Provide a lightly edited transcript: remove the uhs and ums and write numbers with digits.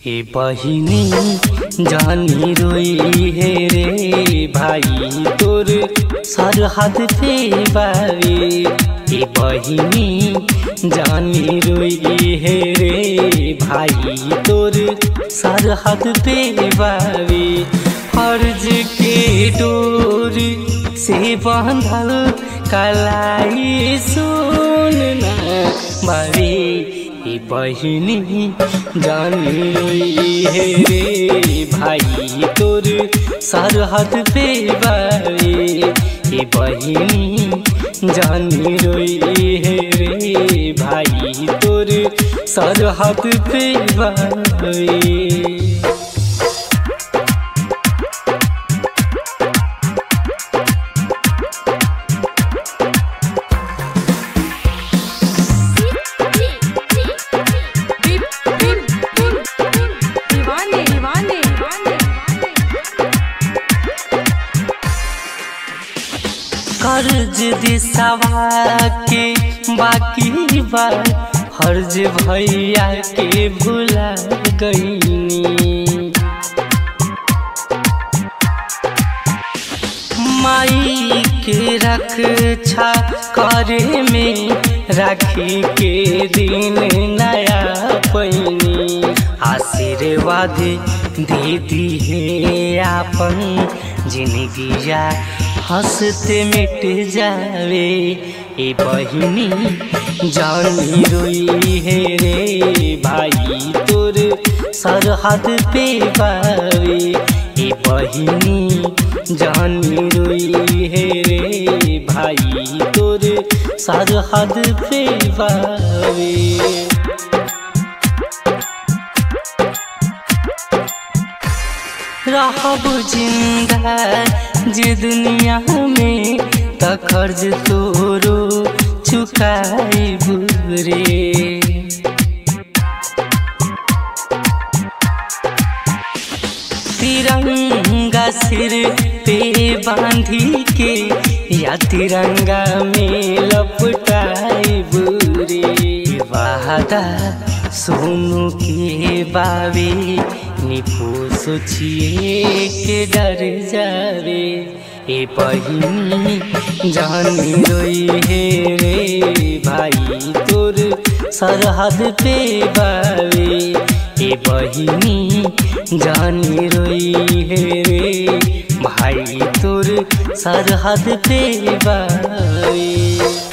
ए बहिनी जानी रोई है रे भाई तोर सरहद पे बावे। ए बहिनी जानी रोई है रे भाई तोर सरहद पे बावे। फर्ज के डोर से बांधल कलाई सुनना बावे। ए बहिनी जानी रोई है रे भाई तोर सरहद पे बावे। ए बहिनी जानी रोई है रे भाई तोर सरहद पे बावे। कर्ज दिसवा के बाकी बा फर्ज भैया के भुला गईनी। माई के रक्षा करे में राखी के दिन नया पैनी। आशीर्वाद दे दी है आपन जिंदगिया हंसते मिट जावे। ए बहिनी जानी रोई है रे भाई तोर सरहद पे बावे। ए बहिनी जानी रोई है रे भाई तोर सरहद पे बावे। रहब जिंदा जे दुनिया में त कर्ज तोरो चुकाइब रे। तिरंगा सिर पे बांधी के या तिरंगा में लपटाइब रे। वादा सोनू के बावे निपो सोचिए के डर जावे। ए बहिनी जानी रोई है रे भाई तोर सरहद पे बावे। ए बहिनी जानी रोई है रे भाई तोर सरहद पे बावे।